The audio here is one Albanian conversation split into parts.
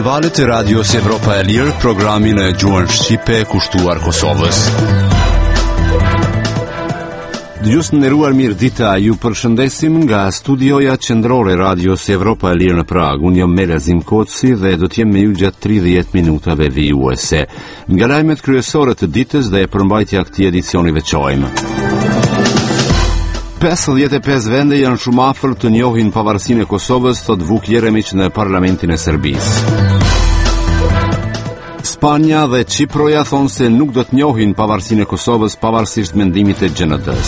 në valët e radios Evropa e Lirë, programin e gjuhën shqipe kushtuar Kosovës. Dëgjues të nderuar, mirë dita, ju përshëndesim nga studioja qendrore radios Evropa e Lirë në Prag. Unë jam Melazim Koci dhe do të jem me ju gjatë 30 minutave vijuese. Nga lajmet kryesore të ditës dhe e përmbajtja këtij edicioni veçojmë. 55 vende janë shumë afër të njohin pavarësinë e Kosovës, thot Vuk Jeremić në parlamentin e Serbisë. Spanja dhe Çiproja thonë se nuk do të njohin pavarësinë e Kosovës pavarësisht mendimit të GND-s.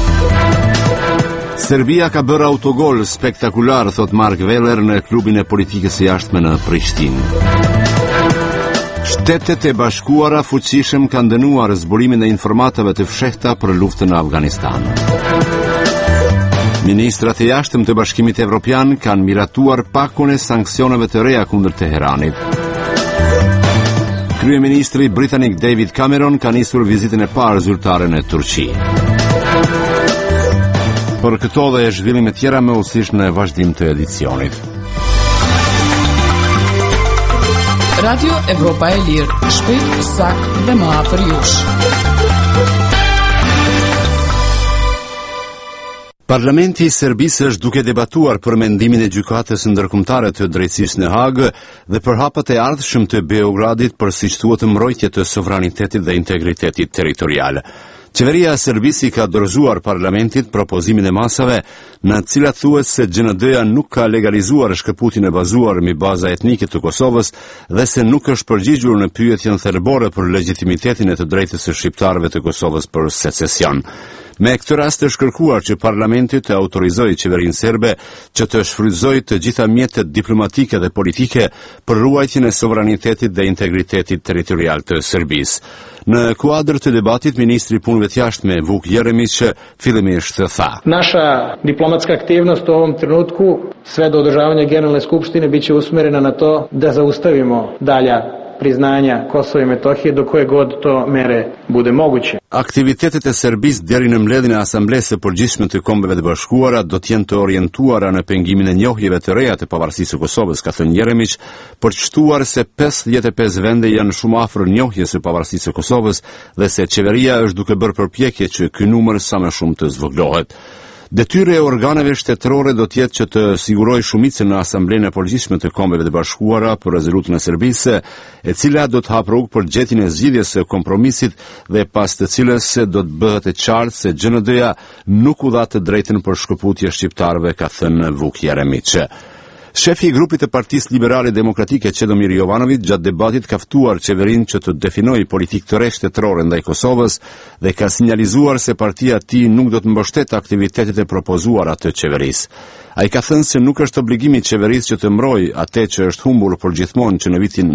Serbia ka bërë autogol spektakular, thot Mark Veller në klubin e politikës së jashtme në Prishtinë. Shtetet e Bashkuara fuqishëm kanë dënuar zburimin e informatave të fshehta për luftën në Afganistan. Ministrat e jashtëm të Bashkimit Evropian kanë miratuar pakun e sanksioneve të reja kundër Teheranit. Kryeministri britanik David Cameron ka nisur vizitën e parë zyrtare në Turqi. Për këto dhe zhvillime tjera më ulësisht në vazhdim të edicionit. Radio Evropa e Lirë, shpejt, sakt dhe më afër jush. Parlamenti i Serbisë është duke debatuar për mendimin e gjykatës ndërkombëtare të drejtësisë në Hagë dhe për hapat e ardhshëm të Beogradit për, siç thuhet, mbrojtje të sovranitetit dhe integritetit territorial. Qeveria e Serbisë ka dorëzuar parlamentit propozimin e masave në të cilat thuhet se GND-ja nuk ka legalizuar shkëputjen e bazuar mbi baza etnike të Kosovës dhe se nuk është përgjigjur në pyetjen thelbore për legjitimitetin e të drejtës së shqiptarëve të Kosovës për secesion. Me këtë rast është kërkuar që parlamenti të autorizojë qeverinë serbe që të shfrytëzojë të gjitha mjetet diplomatike dhe politike për ruajtjen e sovranitetit dhe integritetit territorial të Serbisë. Në kuadër të debatit, ministri i punëve të jashtme Vuk Jeremić fillimisht tha: Naša diplomatska aktivnost u ovom trenutku sve do održavanja Generalne skupštine biće usmerena na to da zaustavimo dalja priznanja Kosova i Metohije do koje god to mere bude moguće. Aktivitetet e Serbisë deri në mbledhjen e Asamblesë së Përgjithshme të Kombeve të Bashkuara do të jenë të orientuara në pengimin e njohjeve të reja të pavarësisë së Kosovës, ka thënë Jeremić, për të shtuar se 55 vende janë shumë afër njohjes së pavarësisë së Kosovës dhe se qeveria është duke bërë përpjekje që ky numër sa më shumë të zvogëlohet. Detyra e organeve shtetërore do të jetë që të sigurojë shumicën në Asamblenë e Përgjithshme të Kombeve të Bashkuara për rezolutën e Serbisë, e cila do të hapë rrugë për gjetjen e zgjidhjes së kompromisit dhe pas të cilës do të bëhet e qartë se GND-ja nuk u dha të drejtën për shkëputje shqiptarëve, ka thënë Vuk Jeremić. Shefi i grupit të Partisë Liberale Demokratike Çedomir Jovanović gjatë debatit ka ftuar qeverinë që të definojë politikë të re shtetërore ndaj Kosovës dhe ka sinjalizuar se partia e tij nuk do të mbështetë aktivitetet e propozuara të qeverisë. Ai ka thënë se nuk është obligimi i qeverisë që të mbrojë atë që është humbur përgjithmonë që në vitin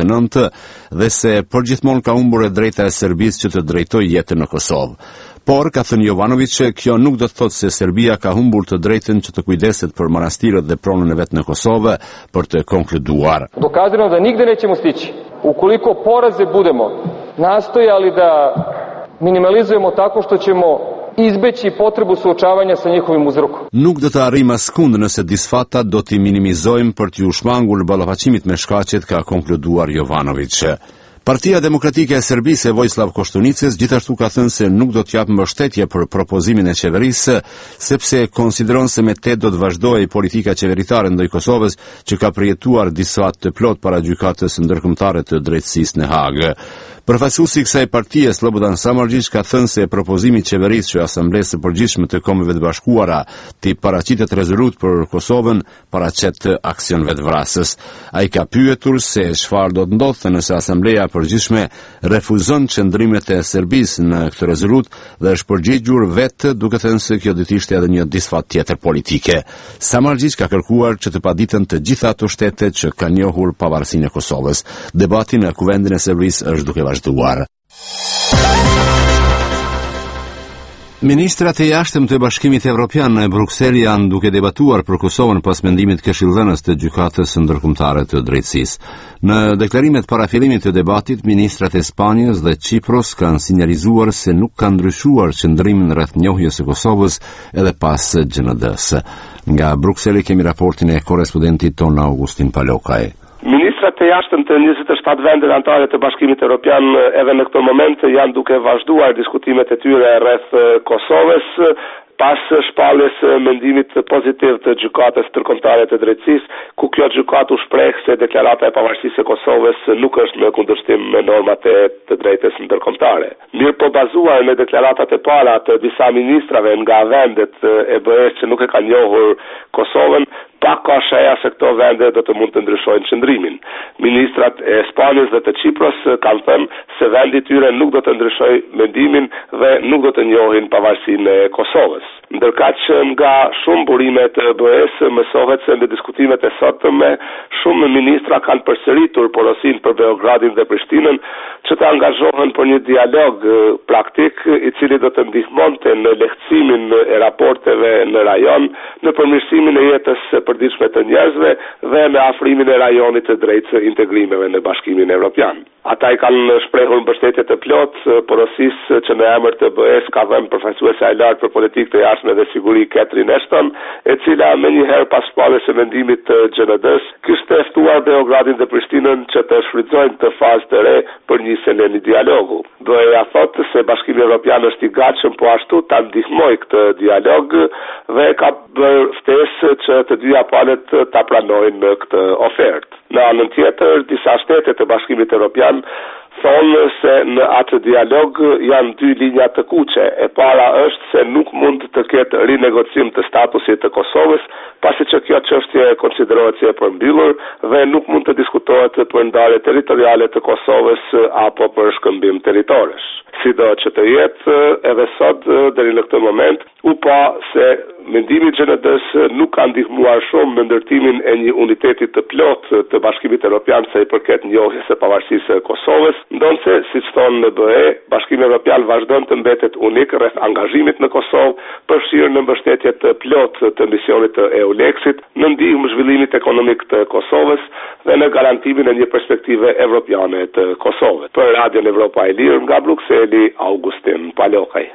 99 dhe se përgjithmonë ka humbur e drejta e Serbisë që të drejtojë jetën në Kosovë. Por, ka thënë Jovanović, kjo nuk do të thotë se Serbia ka humbur të drejtën që të kujdeset për manastirët dhe pronën e vet në Kosovë, për të konkluduar. Dokazano da nigde nećemo stići. Ukoliko poraze budemo nastojali da minimalizujemo tako što ćemo izbeći potrebu suočavanja sa njihovim uzrokom. Nuk do të arrijmë askund nëse disfata do t'i minimizojmë për t'ju shmangur ballafaqimit me shkaqet, ka konkluduar Jovanović. Partia Demokratike e Serbisë e Vojislav Koštunicës gjithashtu ka thënë se nuk do të japë mbështetje për propozimin e qeverisë, sepse konsideron se me te do të vazhdojë politika qeveritare ndaj Kosovës që ka përjetuar disa të plot para gjykatës ndërkombëtare të drejtësisë në Hagë. Përfaqësuesi i kësaj partie, Slobodan Samardžić, ka thënë se propozimi i qeverisë që Asamblesë së Përgjithshme të Kombeve të Bashkuara të paraqitet rezolutë për Kosovën paraqet aksioneve të vrasës. Ai ka pyetur se çfarë do të ndodhte nëse Asambleja Përgjithshme refuzon qëndrimet e Serbisë në këtë rezolut dhe është përgjigjur vetë duke thënë se kjo do të ishte edhe një disfat tjetër politike. Samardžić ka kërkuar që të paditën të gjitha ato shtete që kanë njohur pavarësinë e Kosovës. Debati në Kuvendin e Serbisë është duke vazhduar. Ministrat e jashtëm të Bashkimit Evropian në Bruksel janë duke debatuar për Kosovën pas mendimit këshillëdhënës të gjykatës ndërkombëtare të drejtësisë. Në deklarimet para fillimit të debatit, ministrat e Spanjës dhe Çipros kanë sinjalizuar se nuk kanë ndryshuar qëndrimin rreth njohjes së Kosovës edhe pas GND-s. Nga Brukseli kemi raportin e korrespondentit ton Augustin Palokaj. Ministra Delegatat të jashtëm të 27 vendet anëtare të Bashkimit Evropian edhe në këtë moment janë duke vazhduar diskutimet e tyre rreth Kosovës, pas shpalljes mendimit pozitiv të gjykatës ndërkombëtare të drejtësisë, ku kjo gjykatë u shpreh se deklarata e pavarësisë së Kosovës nuk është në kundërshtim me normat e të drejtës ndërkombëtare. Mirë po bazuar në deklaratat e para të disa ministrave nga vendet e BE-s që nuk e kanë njohur Kosovën, pak ka sheja se këto vende do të mund të ndryshojnë qëndrimin. Ministrat e Spanjës dhe të Qipros kanë thënë se vendi i tyre nuk do të ndryshojë mendimin dhe nuk do të njohin pavarësinë e Kosovës. Ndërkaq që nga shumë burime të BE-s mësohet se në diskutimet e sotme shumë ministra kanë përsëritur porosinë për Beogradin dhe Prishtinën që të angazhohen për një dialog praktik i cili do të ndihmonte në lehtësimin e raporteve në rajon, në përmirësimin e jetës përditshme të njerëzve dhe në afrimin e rajonit të drejtë integrimeve në Bashkimin Evropian. Ata i kanë shprehur mbështetje të plotë porosisë që në emër të BE-s ka dhënë përfaqësuesja e lartë për politikë të jashtme dhe siguri Catherine Ashton, e cila menjëherë pas shpalljes së mendimit të GND-s kishte ftuar Beogradin dhe Prishtinën që të shfrytëzojnë të fazë të re për nisjen e një dialogu. BE-ja thotë se Bashkimi Evropian është i gatshëm po ashtu ta ndihmojë këtë dialog dhe ka bërë ftesë që të dyja palët ta pranojnë këtë ofertë. Në anën tjetër, disa shtete të Bashkimit Evropian thonë se në atë dialog janë dy linja të kuqe. E para është se nuk mund të ketë rinegocim të statusit të Kosovës, pasi që kjo çështje konsiderohet si e përmbyllur dhe nuk mund të diskutohet për ndarje territoriale të Kosovës apo për shkëmbim territorësh. Sido që të jetë, edhe sot deri në këtë moment u pa se mendimi i GND-s nuk ka ndihmuar shumë në ndërtimin e një uniteti të plotë të Bashkimit Evropian sa i përket njohjes së pavarësisë së Kosovës, ndonse siç thonë në BE, Bashkimi Evropian vazhdon të mbetet unik rreth angazhimit në Kosovë, përfshirë në mbështetje të plotë të misionit të EULEX-it, në ndihmë zhvillimit ekonomik të Kosovës dhe në garantimin e një perspektive evropiane të Kosovës. Për Radion Evropa e Lirë nga Brukseli, Augustin Palokaj.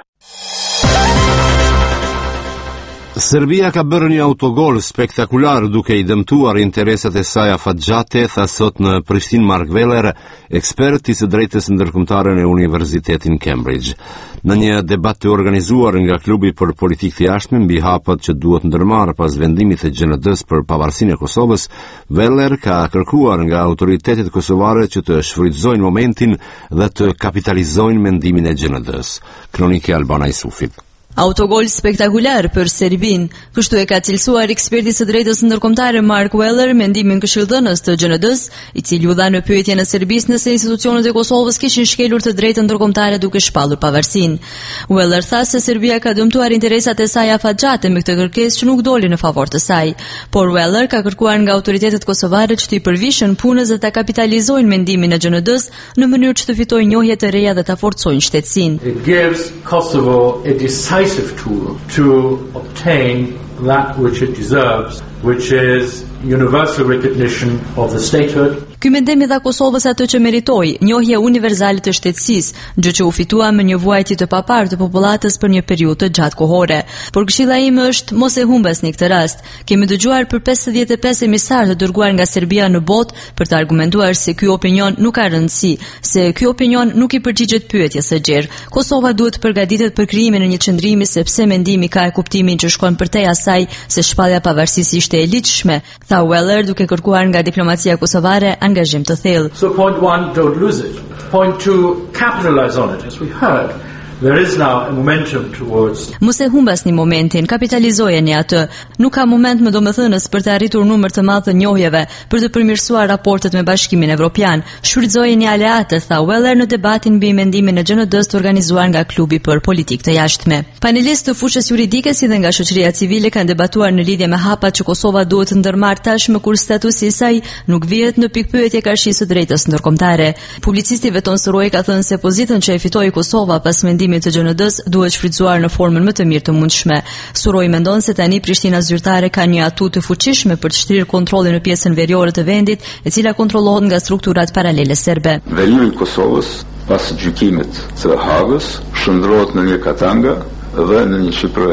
Serbia ka bërë një autogol spektakular duke i dëmtuar interesat e saj afatgjate, tha sot në Prishtinë Mark Weller, ekspert i së drejtës ndërkombëtare në Universitetin Cambridge. Në një debat të organizuar nga klubi për politikë të jashtme mbi hapet që duhet ndërmarrë pas vendimit të GND-s për pavarësinë e Kosovës, Weller ka kërkuar nga autoritetet kosovare që të shfrytëzojnë momentin dhe të kapitalizojnë mendimin e GND-s. Kronike Albana Isufit. Autogol spektakular për Serbin, kështu e ka cilësuar eksperti së drejtës ndërkombëtare Mark Weller mendimin këshilldhënës të GND-s, i cili u dha në pyetje në Serbisë nëse institucionet e Kosovës kishin shkelur të drejtën ndërkombëtare duke shpallur pavarësinë. Weller tha se Serbia ka dëmtuar interesat e saj afatgjate me këtë kërkesë që nuk doli në favor të saj, por Weller ka kërkuar nga autoritetet kosovare që t'i përvishën punës dhe ta kapitalizojnë mendimin e GND-s në mënyrë që të fitojnë njohje të reja dhe ta forcojnë shtetësinë. It gives Kosovo a decisive tool to obtain that which it deserves, which is universal recognition of the statehood. Ky mendim i dha Kosovës atë që meritoi, njohje universale të shtetësisë, gjë që u fitua me një vuajtje të paparë të popullatës për një periudhë të gjatë kohore. Por këshilla ime është mos e humbasni këtë rast. Kemi dëgjuar për 55 emisar të dërguar nga Serbia në botë për të argumentuar se ky opinion nuk ka rëndësi, se ky opinion nuk i përgjigjet pyetjes së gjerë. Kosova duhet të përgatitet për krijimin e një çndrimi sepse mendimi ka kuptimin që shkon përtej asaj se shpallja pavarësisë ishte e ligjshme, tha Weller duke kërkuar nga diplomacia kosovare angazhim të thellë. So point one, don't lose it. Point two, capitalize on it. As we heard, there is now a momentum towards. Mos e humbasni momentin, kapitalizojeni atë. Nuk ka moment më domethënës për të arritur numër të madh të njohjeve, për të përmirësuar raportet me Bashkimin Evropian. Shfrytëzojeni aleatët, tha Weller në debatin mbi mendimin e GND-s të organizuar nga klubi për politikë të jashtme. Panelistë të fushës juridike si dhe nga shoqëria civile kanë debatuar në lidhje me hapat që Kosova duhet të ndërmarrë tashmë kur statusi i saj nuk vihet në pikpyetje karshis së drejtës ndërkombëtare. Publicisti Veton Suroi ka thënë se pozitën që e fitoi Kosova pas mendimit të GND-s duhet shfrytëzuar në formën më të mirë të mundshme. Suroi mendon se tani Prishtina zyrtare ka një atut të fuqishme për të shtrirë kontrollin në pjesën veriore të vendit, e cila kontrollohet nga strukturat paralele serbe. Vendimi i Kosovës pas gjykimit të Hagës shndrohet në një katanga dhe në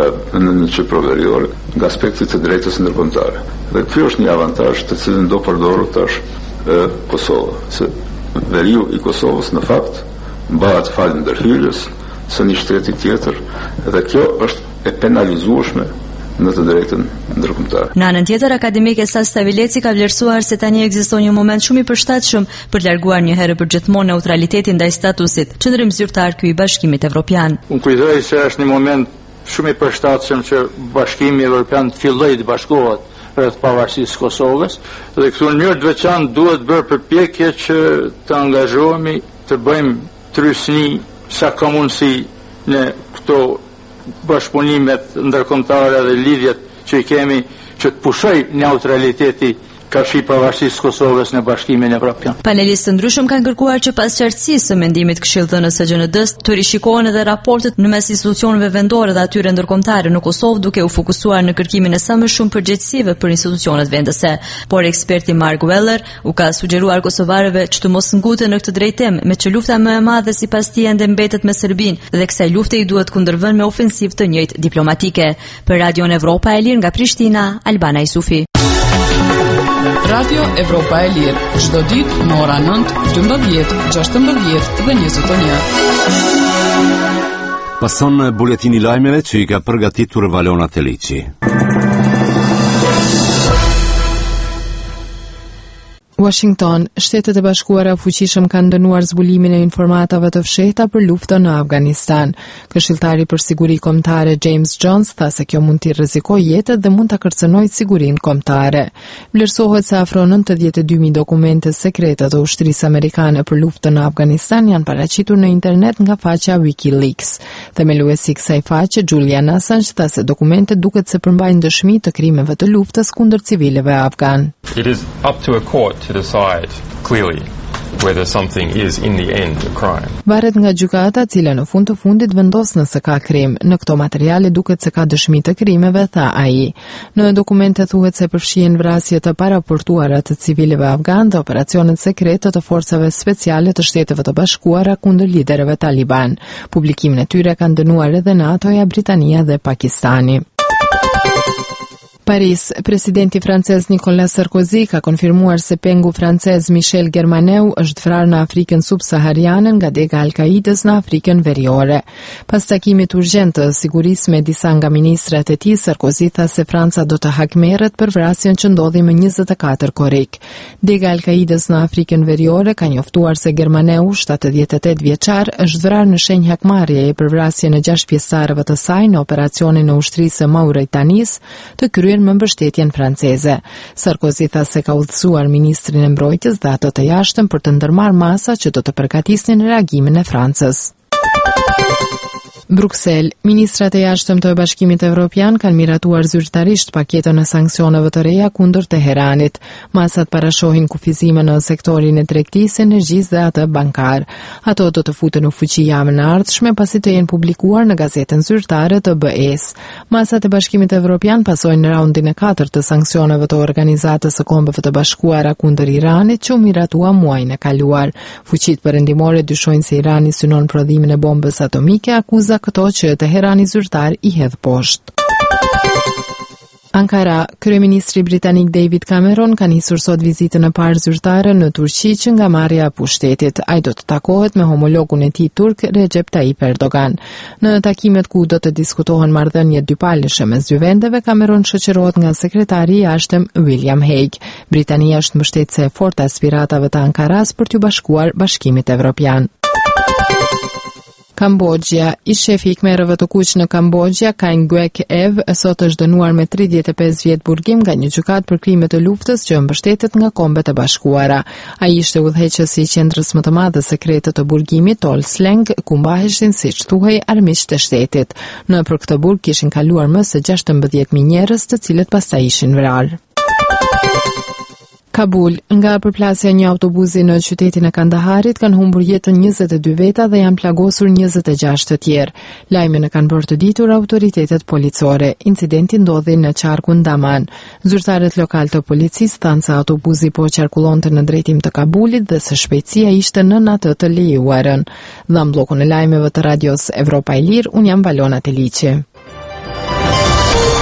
një Shqipëri veriore nga aspekti të drejtës ndërkombëtare. Dhe ky është një avantazh të cilin do përdorur tash e Kosovë. Se veriu i Kosovës në fakt bëhet falë ndërhyrjes së një shteti tjetër dhe kjo është e penalizueshme në të drejtën ndërkombëtare. Në anën tjetër, akademike Sas Stavileci ka vlerësuar se tani ekziston një moment shumë i përshtatshëm për të larguar një herë për gjithmonë neutralitetin ndaj statusit qendrim zyrtar ky i Bashkimit Evropian. Unë kujtoj se është një moment shumë i përshtatshëm që Bashkimi Evropian të fillojë të bashkohet rreth pavarësisë Kosovës dhe këtu në mënyrë të veçantë duhet bërë përpjekje që të angazhohemi të bëjmë trysni sa ka mundësi në këto bashkëpunimet ndërkombëtare dhe lidhjet që i kemi që të pushoj neutraliteti kafshi pavarësisë Kosovës në Bashkimin Evropian. Panelistë ndryshëm kanë kërkuar që pas qartësisë së mendimit këshillëdhënës së GND-s të rishikohen edhe raportet në mes institucioneve vendore dhe atyre ndërkombëtare në Kosovë, duke u fokusuar në kërkimin e sa më shumë përgjegjësive për institucionet vendese. Por eksperti Mark Weller u ka sugjeruar kosovarëve që të mos nguten në këtë drejtim, me që lufta më e madhe sipas tij ende mbetet me Serbinë dhe kësaj lufte i duhet kundërvënë me ofensivë të njëjtë diplomatike. Për Radion Evropa e Lirë nga Prishtina, Albana Isufi. Radio Evropa e Lirë, çdo ditë në ora 9, 12, 16 dhe 21. Pason buletini lajmeve që i ka përgatitur Valona Teliçi. Washington, Shtetet e Bashkuara fuqishëm kanë dënuar zbulimin e informatave të fshehta për luftën në Afganistan. Këshilltari për siguri kombëtare James Jones tha se kjo mund t'i rrezikojë jetët dhe mund ta kërcënojë sigurinë kombëtare. Vlerësohet se afro 92.000 dokumente sekrete të ushtrisë amerikane për luftën në Afganistan janë paraqitur në internet nga faqja WikiLeaks. Themeluesi i kësaj faqe, Julian Assange, tha se dokumentet duket se përmbajnë dëshmi të krimeve të luftës kundër civilëve afgan. It is up to a court to decide clearly whether something is in the end a crime. Varet nga gjykata, e cila në fund të fundit vendos nëse ka krim. Në këto materiale duket se ka dëshmi të krimeve, tha ai. Në dokumente thuhet se përfshihen vrasje të paraportuara të civilëve afgan dhe operacionet sekrete të forcave speciale të Shteteve të Bashkuara kundër liderëve taliban. Publikimin e tyre kanë dënuar edhe NATO-ja, Britania dhe Pakistani. Paris, presidenti francez Nicolas Sarkozy ka konfirmuar se pengu francez Michel Germaneu është vrarë në Afrikën subsahariane nga dega Al-Qaidës në Afrikën Veriore. Pas takimit urgjent të sigurisë me disa nga ministrat e tij, Sarkozy tha se Franca do të hakmerret për vrasjen që ndodhi më 24 korrik. Dega Al-Qaidës në Afrikën Veriore ka njoftuar se Germaneu, 78 vjeçar, është vrarë në shenjë hakmarrjeje për vrasjen e 6 pjesëtarëve të saj në operacionin e ushtrisë së Mauritanisë të kryer me mbështetjen franceze. Sarkozy tha se ka udhësuar ministrin e mbrojtjes dhe ato të jashtëm për të ndërmarrë masa që do të përgatisnin reagimin e Francës. Bruksel, ministrat e jashtëm të Bashkimit Evropian kanë miratuar zyrtarisht paketën e sanksioneve të reja kundër Teheranit. Masat parashohin kufizime në sektorin e tregtisë, energjisë dhe atë bankar. Ato do të futen në fuqi javën e ardhshme pasi të jenë publikuar në gazetën zyrtare të BE-s. Masat e Bashkimit Evropian pasojnë në raundin e 4 të sanksioneve të Organizatës së Kombeve të Bashkuara kundër Iranit që u miratua muajin e kaluar. Fuqitë perëndimore dyshojnë se Irani synon prodhimin e bombës atomike, akuza këto që Teherani zyrtar i hedh poshtë. Ankara, kryeministri britanik David Cameron ka nisur sot vizitën e parë zyrtare në Turqi që nga marrja e pushtetit. Ai do të takohet me homologun e tij turk Recep Tayyip Erdogan. Në takimet ku do të diskutohen marrëdhëniet dypalëshe mes dy vendeve, Cameron shoqërohet nga sekretari i jashtëm William Hague. Britania është mbështetëse e fortë e aspiratave të Ankaras për t'u bashkuar Bashkimit Evropian. Kambodja, i shefi i kmerëve të kuq në Kambodja, Kain Guek Ev, sot është dënuar me 35 vjet burgim nga një gjykatë për krime të luftës që mbështetet nga Kombet e Bashkuara. Ai ishte udhëheqësi i qendrës më të madhe sekrete të burgimit Tol Sleng, ku mbaheshin, siç thuhej, armiqtë e shtetit. Në për këtë burg kishin kaluar më se 16.000 njerëz, të cilët pastaj ishin vrarë. Kabul, nga përplasja një autobusi në qytetin e Kandaharit kanë humbur jetën 22 veta dhe janë plagosur 26 të tjerë. Lajmin e kanë bërë të ditur autoritetet policore. Incidenti ndodhi në qarkun Daman. Zyrtarët lokal të policisë thanë se autobusi po qarkullonte në drejtim të Kabulit dhe se shpejtësia ishte nën atë të lejuarën. Dhe në bllokun e lajmeve të radios Evropa e Lirë, unë jam Valona Teliçi.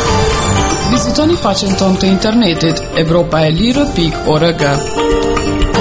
Vizitoni faqen tonë të internetit evropaelire.org.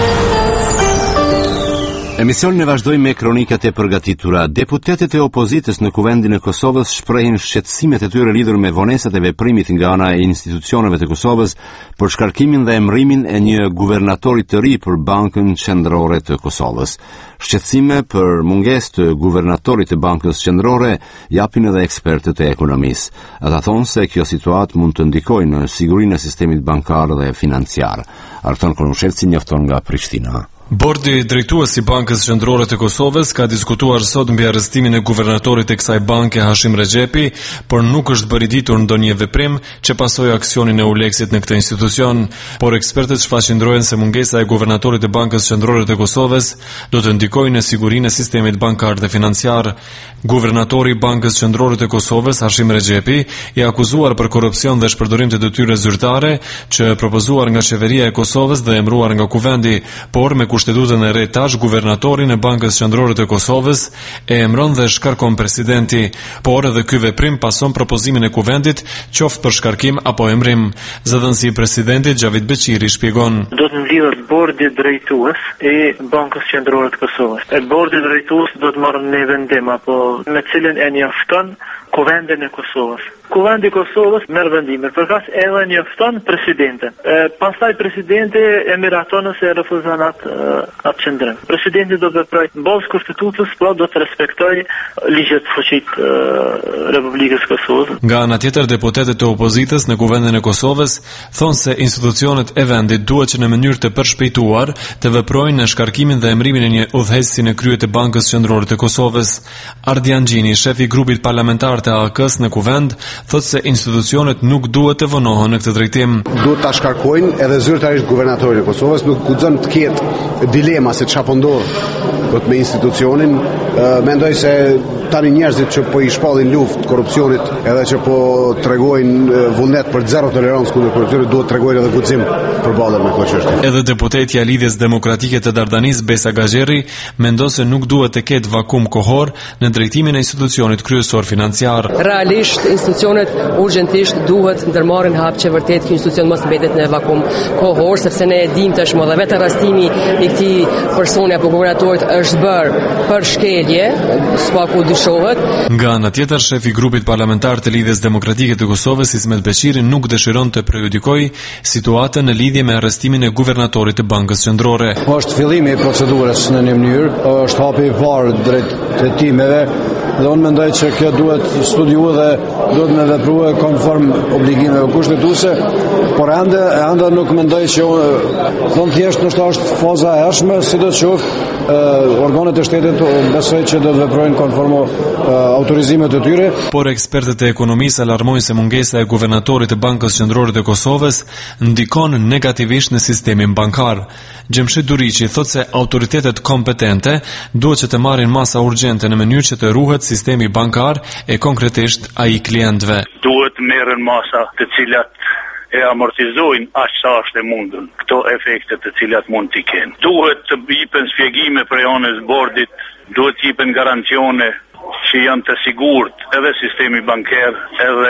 emisionin e vazhdojmë me kronikat e përgatitura. Deputetët e opozitës në Kuvendin e Kosovës shprehin shqetësimet e tyre lidhur me vonesat e veprimit nga ana e institucioneve të Kosovës për shkarkimin dhe emërimin e një guvernatori të ri për Bankën Qendrore të Kosovës. Shqetësime për mungesë të guvernatorit të Bankës Qendrore japin edhe ekspertët e ekonomisë. Ata thonë se kjo situatë mund të ndikojë në sigurinë e sistemit bankar dhe financiar. Arton Konushevci njofton nga Prishtina. Bordi drejtues I Bankës Qendrore të Kosovës ka diskutuar sot mbi arrestimin e guvernatorit të kësaj banke Hashim Rexhepi, por nuk është bërë ditur ndonjë veprim që pasoi aksionin e Uleksit në këtë institucion, por ekspertët shfaqëndrojnë se mungesa e guvernatorit të Bankës Qendrore të Kosovës do të ndikojë në sigurinë e sistemit bankar dhe financiar. Guvernatori I Bankës Qendrore të Kosovës Hashim Rexhepi I akuzuar për korrupsion dhe shpërdorim të detyre zyrtare që propozuar nga qeveria e Kosovës dhe emëruar nga Kuvendi, por me kushtetutën e re tash guvernatorin e Bankës Qendrore të Kosovës e emëron dhe shkarkon presidenti, por edhe ky veprim pason propozimin e Kuvendit, qoftë për shkarkim apo emërim. Zëdhënësi I presidentit Xhavid Beqiri shpjegon. Do të nxirret bordi drejtues I Bankës Qendrore të Kosovës. E bordi drejtues do të marrë një vendim apo me cilën e njofton Kuvendin e Kosovës. Kuvendi I Kosovës merr vendimin, përkas edhe njofton presidentin. Pastaj presidenti e miraton ose refuzon atë qendrim. Presidenti do të veprojë mbas konstitutës, por do të respektojë ligjet fuqit Republikës Kosovës. Nga ana tjetër, deputetët e opozitës në Kuvendin e Kosovës thonë se institucionet e vendit duhet që në mënyrë të përshpejtuar të veprojnë në shkarkimin dhe emërimin e një udhëheqësi në krye të Bankës Qendrore të Kosovës. Ardian Gjini, shefi I grupit parlamentar të AK-s në Kuvend, thotë se institucionet nuk duhet të vonohen në këtë drejtim. Duhet ta shkarkojnë edhe zyrtarisht guvernatorin e Kosovës, nuk guxon të ketë dilema se çfarë po ndodh me institucionin. Mendoj se tani njerëzit që po I shpallin luftë korrupsionit edhe që po tregojnë vullnet për zero tolerancë kundër korrupsionit, duhet tregojnë edhe guxim përballë me këtë çështje. Edhe deputetja e Lidhjes Demokratike të Dardanis Besa Gaxherri mendon se nuk duhet të ketë vakum kohor në drejtimin e institucionit kryesor financiar. Realisht institucionet urgjentisht duhet ndërmarrin hap që vërtet ky institucion mos mbetet në vakum kohor, sepse ne e dimë tashmë dhe vetë arrestimi I këtij personi apo guvernatorit është bërë për shkelje, s'paku dyshohet. Nga ana tjetër, shefi I grupit parlamentar të Lidhjes Demokratike të Kosovës Ismet Beqiri nuk dëshiron të prejudikojë situatën në lidhje me arrestimin e guvernatorit të Bankës Qendrore. Është fillimi I procedurës në një mënyrë, është hapi I parë drejt hetimeve dhe unë mendoj që kjo duhet studiuar dhe duhet me veprua konform obligimeve kushtetuese, por ende nuk mendoj që thon thjesht ndoshta është faza e hershme, sidoqoftë organet e shtetit besoj që do të veprojnë konform autorizimet e tyre. Por ekspertët e ekonomisë alarmojnë se mungesa e guvernatorit të Bankës Qendrore të Kosovës ndikon negativisht në sistemin bankar. Xhemshid Duriqi thotë se autoritetet kompetente duhet që të marrin masa urgjente në mënyrë që të ruhet sistemi bankar e konkretisht ai klientëve. Duhet merren masa të cilat e amortizojnë aq sa është e mundun këto efekte të cilat mund t'i kenë. Duhet të jipen shpjegime prej anës bordit, duhet të jipen garancione që janë të sigurt edhe sistemi banker, edhe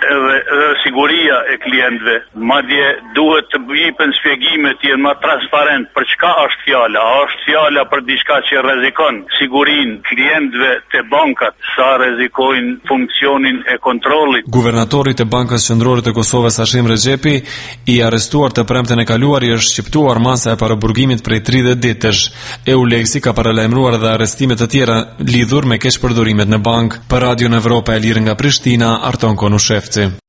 siguria e klientëve. Madje duhet të jipen shpjegime të jenë më transparent për çka është fjala. A është fjala për diçka që rrezikon sigurinë klientëve te bankat, sa rrezikojnë funksionin e kontrollit. Guvernatori të Bankës Qendrore të Kosovës Hashim Rexhepi I arrestuar të premten e kaluar I është shqiptuar masa e paraburgimit prej 30 ditësh. Euleksi ka paralajmëruar edhe arrestime të tjera lidhur me keqpërdorimet në bank. Për Radion Evropa e Lirë nga Prishtina, Arton Konushevci.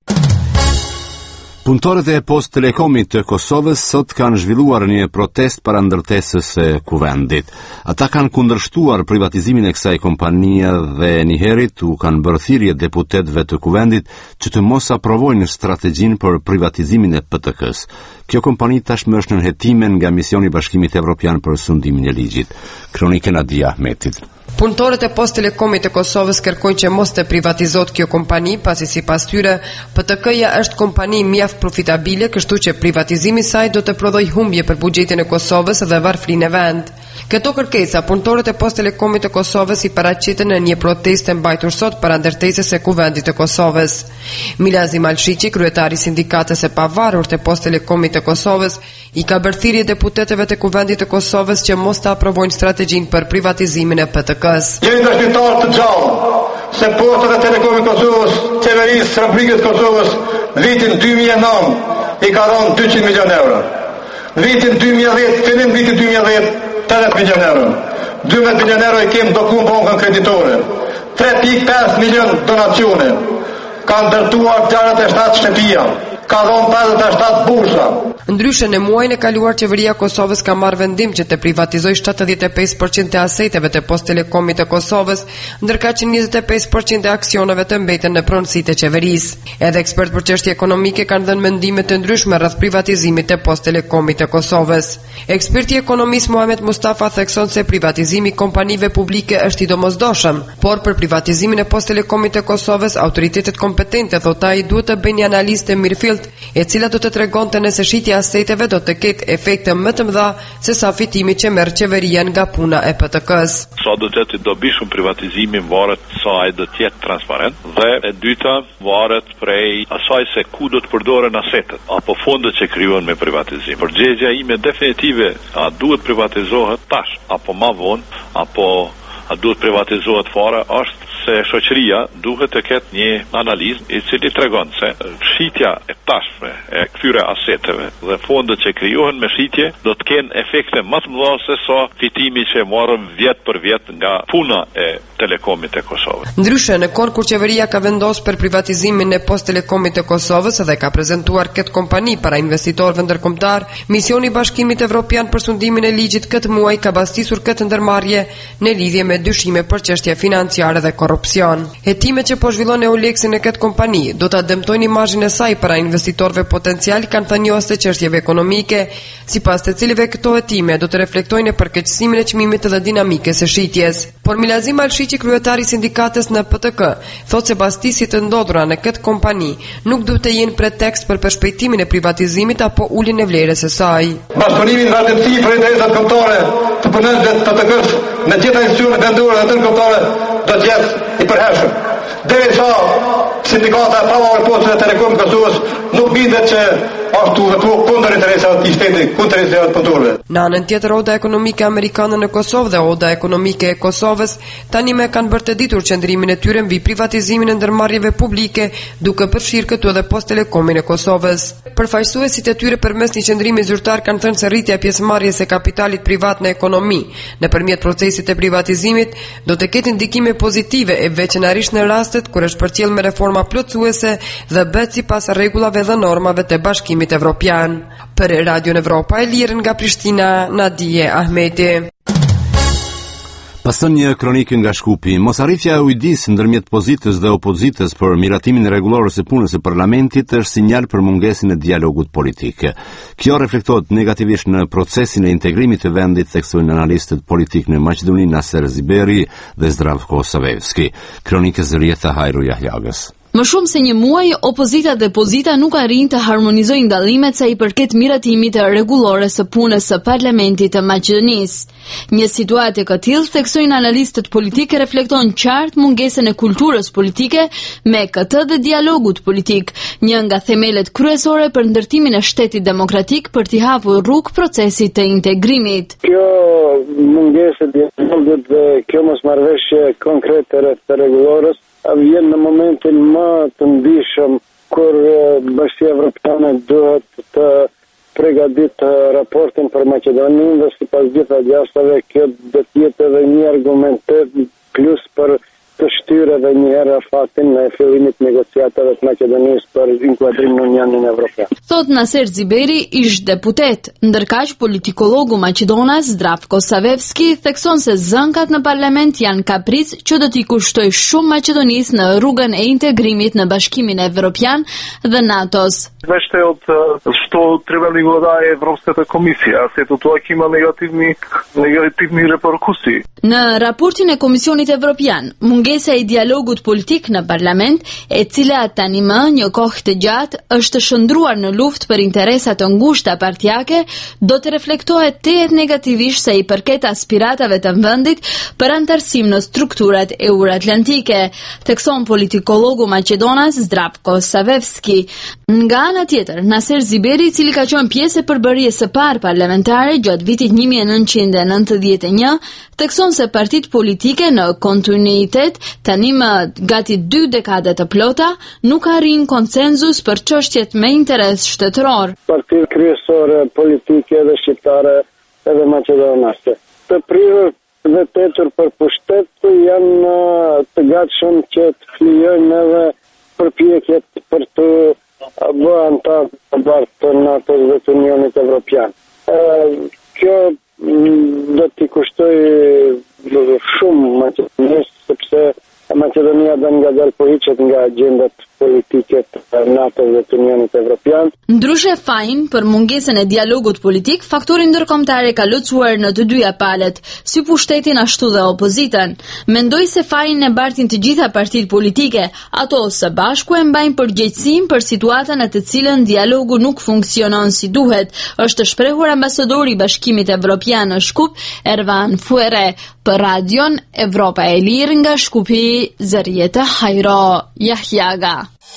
Punëtorët e Post Telekomit të Kosovës sot kanë zhvilluar një protest para ndërtesës së Kuvendit. Ata kanë kundërshtuar privatizimin e kësaj kompanie dhe njëherët u kanë bërë thirrje deputetëve të Kuvendit që të mos aprovojnë strategjinë për privatizimin e PTK-s. Kjo kompani tashmë është në hetime nga misioni I Bashkimit Evropian për sundimin e ligjit. Kronikë Nadia Ahmetit. Punëtorët e Post Telekomit të Kosovës kërkojnë që mos të privatizohet kjo kompani, pasi sipas tyre PTK-ja është kompani mjaft profitabile, kështu që privatizimi I saj do të prodhojë humbje për buxhetin e Kosovës dhe varfrinë e vend. Këto kërkesa punëtorët e Post Telekomit të Kosovës i paraqiten në një protestë mbajtur sot para ndërtesës së Kuvendit të Kosovës. Milazim Alshiqi, kryetari i sindikatës së pavarur të Post Telekomit të Kosovës, i ka bërë thirrje deputetëve të Kuvendit të Kosovës që mos ta aprovojnë strategjinë për privatizimin e PTK-s. Jemi dëshmitar të gjallë se Posta e Telekomit Kosovës, qeverisë Republikës Kosovës, vitin 2009 i ka dhënë 200 milion euro. Vitin 2010, fillim vitin 2010, 80 milion euro. 12 milion euro i kemë dokumë bankën kreditore. 3.5 milion donacione. Ka ndërtuar 67 shtëpia. Ka dhënë 57 bursa. Ndryshe, në muajin e kaluar qeveria e Kosovës ka marrë vendim që të privatizojë 75% e aseteve të Post Telekomit të Kosovës, ndërkaq që 25% e aksioneve të mbeten në pronësitë e qeverisë. Edhe ekspertë për çështje ekonomike kanë dhënë mendime të ndryshme rreth privatizimit të Post Telekomit të Kosovës. Eksperti ekonomist Muhamet Mustafa thekson se privatizimi i kompanive publike është i domosdoshëm, por për privatizimin e Post Telekomit të Kosovës autoritetet kompetente, thot ai, duhet të bëjnë një analizë të mirëfillt, e cila do të tregonte nëse shitja aseteve do të ketë efekte më të mëdha se sa fitimi që merr qeveria nga puna e PTK-s. Sa do të jetë i dobishëm privatizimi varet sa ai do të jetë transparent, dhe e dyta varet prej asaj se ku do të përdoren asetet apo fondet që krijohen me privatizim. Përgjigjja ime definitive, a duhet privatizohet tash apo më vonë, apo a duhet privatizohet fare, është se shoqëria duhet të ketë një analizë i cili tregon se shitja e tashme e këtyre aseteve dhe fondet që krijohen me shitje do të kenë efekte më të mëdha se sa fitimi që morëm vjet për vjet nga puna e Telekomit e Kosovës. Ndryshe, në kohë kur qeveria ka vendosur për privatizimin e Post Telekomit të Kosovës dhe ka prezantuar këtë kompani para investitorëve ndërkombëtar, misioni i Bashkimit Evropian për sundimin e ligjit këtë muaj ka bastisur këtë ndërmarrje në lidhje me dyshime për çështje financiare dhe korrupsion. Hetimet që po zhvillon Eulexi në këtë kompani do ta dëmtojnë imazhin e saj para investitorëve potencial, kanë thënë njohës të çështjeve ekonomike, sipas të cilëve këto hetime do të reflektojnë përkeqësimin e çmimit dhe dinamikës së shitjes. Por Milazim Alshiqi, kryetari i sindikatës në PTK, thotë se bastisit të ndodhura në këtë kompani nuk duhet të jenë pretekst për përshpejtimin e privatizimit apo uljen e vlerës së saj. Bashkëpunimi në vazhdimsi për interesat kombëtare të punonjësve të PTK-s në gjitha institucionet vendore dhe ndërkombëtare do të jetë i përhershëm. Derisa sindikata e pavarur Postës së Telekomit të Kosovës nuk bindet që ashtu dhe kundër interesat i shtetit, kundër interesat punëtorëve. Në anën tjetër, Oda Ekonomike Amerikane në Kosovë dhe Oda Ekonomike e Kosovës tani më kanë bërë të ditur qëndrimin e tyre mbi privatizimin e ndërmarrjeve publike, duke përfshirë këtu edhe Post Telekomin e Kosovës. Përfaqësuesit e tyre përmes një qëndrimi zyrtar kanë thënë se rritja e pjesëmarrjes së kapitalit privat në ekonomi nëpërmjet procesit të privatizimit do të ketë ndikime pozitive, e veçanërisht në rastet kur është përcjell me reforma plotësuese dhe bëhet sipas rregullave dhe normave të Bashkimit Evropian. Për Radio Evropa e Lirë nga Prishtina, Nadije Ahmeti. Pasën një kronikë nga Shkupi, mosarritja e ujdisë ndërmjet pozitës dhe opozitës për miratimin rregullor të punës së parlamentit është sinjal për mungesën e dialogut politik. Kjo reflektohet negativisht në procesin e integrimit të vendit, theksojnë analistët politik në Maqedoni Naser Ziberi dhe Zdravko Savevski. Kronikës Rjeta Hajru Jahjagës. Më shumë se një muaj, opozita dhe pozita nuk arrin të harmonizojnë dallimet sa i përket miratimit të rregullore së punës së parlamentit të Maqedonisë. Një situatë e këtillë, theksojnë analistët politikë, reflekton qartë mungesën e kulturës politike me këtë dhe dialogut politik, një nga themelet kryesore për ndërtimin e shtetit demokratik për t'i hapur rrugë procesit të integrimit. Kjo mungesë e dialogut dhe kjo mosmarrëveshje konkrete rreth rregullores vjen në momentin më të ndihshëm kur Bashkia Evropiane duhet të përgatitë raportin për Maqedoninë dhe sipas gjitha gjastave kjo do të jetë edhe një argument plus për të shtyrë edhe një herë faktin në fillimit negociatave të Maqedonisë për inkuadrim në Unionin Evropian. Thot Naser Ziberi, ish deputet, ndërkaq politikologu maqedonas Zdravko Savevski thekson se zënkat në parlament janë kapric që do t'i kushtoj shumë Maqedonisë në rrugën e integrimit në Bashkimin Evropian dhe NATO-s. Вежте от что требали го да Европската комисија, сето тоа ќе има негативни репоркуси. Në raportin e Komisionit Evropian, mungesa e dialogut politik në parlament, e cila tani më një kohë të gjatë është shndruar në luftë për interesat të ngushta partijake, do të reflektohet tejet negativisht sa i përket aspiratave të vendit për antarësim në strukturat euroatlantike, thekson politikologu maqedonas Zdravko Savevski. Nga ana tjetër, Naser Ziberi, i cili ka qenë pjesë e përbërjes së parë parlamentare gjatë vitit 1991, thekson se partitë politike në kontinuitet tani më gati 2 dekade të plota nuk arrin konsenzus për çështjet me interes shtetëror. Partitë kryesore politike dhe shqiptare edhe maqedonase të prirur dhe tetur për pushtet janë të gatshëm që të flijojnë edhe përpjekjet për të bërë antar të NATO-s dhe të Unionit Evropian. Kjo do t'i kushtoj shumë Maqedonisë, sepse Maqedonia do ngadalë po hiqet nga agjendat politike të NATO dhe të Unionit Evropian. Ndryshe fajin për mungesën e dialogut politik, faktori ndërkombëtar e ka lotësuar në të dyja palët, si pushtetin ashtu dhe opozitën. Mendoj se fajin e bartin të gjitha partitë politike, ato së bashku e mbajnë përgjegjësinë për situatën në të cilën dialogu nuk funksionon si duhet, është shprehur ambasadori i Bashkimit Evropian në Shkup, Ervan Fuere, për radion Evropa e Lirë nga Shkupi, Zërieta Hajro Jahjaga.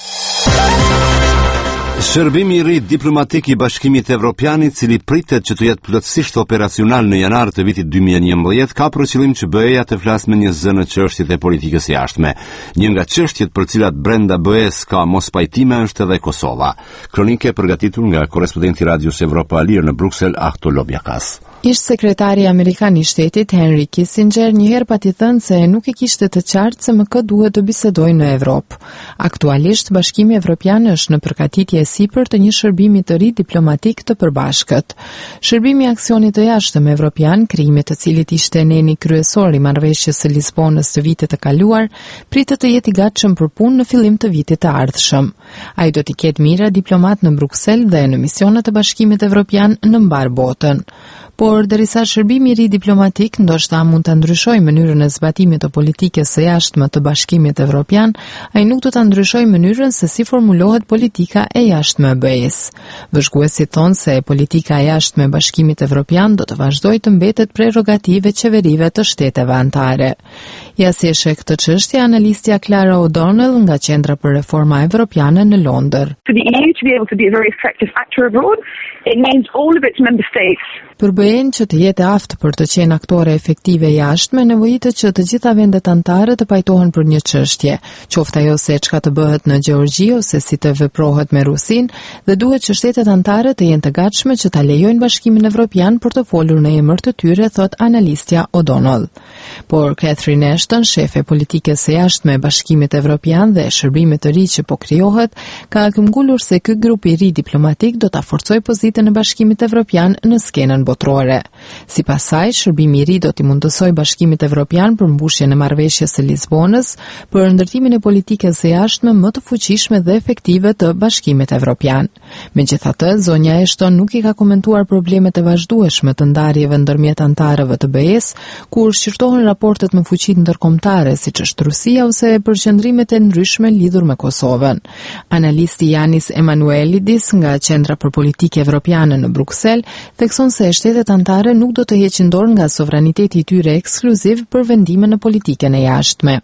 Shërbimi i ri diplomatik i Bashkimit Evropian, i cili pritet që të jetë plotësisht operacional në janar të vitit 2011, ka për qëllim që BE-ja të flasë me një zë në çështjet e politikës jashtme. Një nga çështjet për cilat brenda BE-s ka mos pajtime është edhe Kosova. Kronike përgatitur nga korrespondenti i Radios Evropa e Lirë në Bruksel, Ahto Lobjakas. Ish sekretari amerikan i shtetit Henry Kissinger njëherë pati thënë se nuk e kishte të qartë se më kë duhet të bisedojë në Evropë. Aktualisht Bashkimi Evropian është në përgatitje e sipër të një shërbimi të ri diplomatik të përbashkët. Shërbimi i aksionit të jashtëm evropian, krijimi i të cilit ishte neni kryesor i marrëveshjes së Lisbonës të vitit të kaluar, pritet të jetë i gatshëm për punë në fillim të vitit të ardhshëm. Ai do të ketë mira diplomat në Bruksel dhe në misionet e Bashkimit Evropian në mbar botën. Por derisa shërbimi i ri diplomatik ndoshta mund të ndryshojë mënyrën e zbatimit të politikës së jashtme të Bashkimit Evropian, ai nuk do ta ndryshojë mënyrën se si formulohet politika e jashtme e BE-s. Vëzhguesit thonë se politika e jashtme e Bashkimit Evropian do të vazhdojë të mbetet prerogative qeverive të shteteve anëtare. Ja si e sheh këtë çështje analistja Clara O'Donnell nga Qendra për Reforma Evropiane në Londër. For the EU to be able to be a very effective actor abroad, it means all of its member states. Për BE-n që të jetë aftë për të qenë aktore efektive jashtme, nevojitet që të gjitha vendet anëtare të pajtohen për një çështje, qoftë ajo se çka të bëhet në Gjeorgji ose si të veprohet me Rusin, dhe duhet që shtetet anëtare të jenë të gatshme që ta lejojnë Bashkimin Evropian për të folur në emër të tyre, thot analistja O'Donnell. Por Catherine Ashton, shefe politikës së jashtme e Bashkimit Evropian dhe shërbimit të ri që po krijohet, ka këmbgulur se ky grup i ri diplomatik do ta forcojë pozitën e Bashkimit Evropian në skenën botërore. Sipas saj, shërbimi i ri do t'i mundësojë Bashkimit Evropian për mbushjen e marrëveshjes së Lisbonës, për ndërtimin e politikës së jashtme më të fuqishme dhe efektive të Bashkimit Evropian. Megjithatë, zonja Ashton nuk i ka komentuar problemet e vazhdueshme të ndarjeve ndërmjet anëtarëve të BE-s, kur shqyrtohen raportet me fuqitë ndërkombëtare siç është Rusia ose përqendrimet e ndryshme lidhur me Kosovën. Analisti Yanis Emanuelidis nga Qendra për Politikë Evropiane në Bruksel thekson se shtetet anëtare nuk do të heqin dorë nga sovraniteti i tyre ekskluziv për vendime në politikën e jashtme.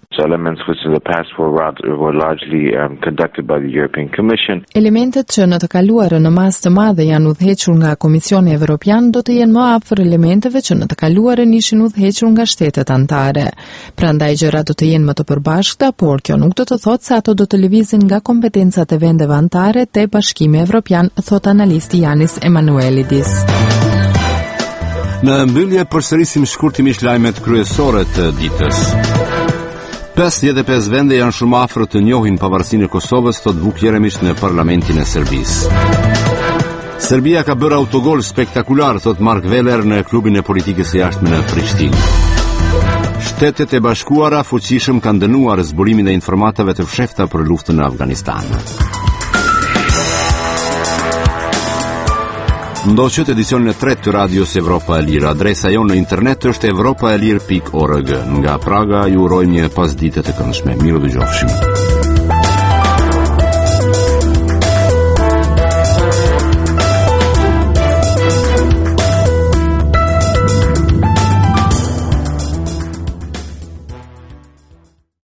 Elementet që në të kaluarën në masë të madhe janë udhëhequr nga Komisioni Evropian do të jenë më afër elementeve që në të kaluarën ishin udhëhequr nga shtetet anëtare. Prandaj gjërat do të jenë më të përbashkëta, por kjo nuk do të thotë se ato do të lëvizin nga kompetencat e vendeve anëtare te Bashkimi Evropian, thot analisti Yanis Emanuelidis. Në mbyllje përsërisim shkurtimisht lajmet kryesore të ditës. 55 vende janë shumë afër të njohin pavarësinë e Kosovës, thot Vuk Jeremish në parlamentin e Serbisë. Serbia ka bërë autogol spektakular, thot Mark Veller në klubin e politikës së jashtme në Prishtinë. Shtetet e Bashkuara fuqishëm kanë dënuar zburimin e informatave të fshehta për luftën në Afganistan. Ndoqët edicionin e tretë të radios Evropa e Lirë. Adresa jonë në internet është evropaelir.org. Nga Praga ju urojmë një pasdite të këndshme. Miru dëgjofshim.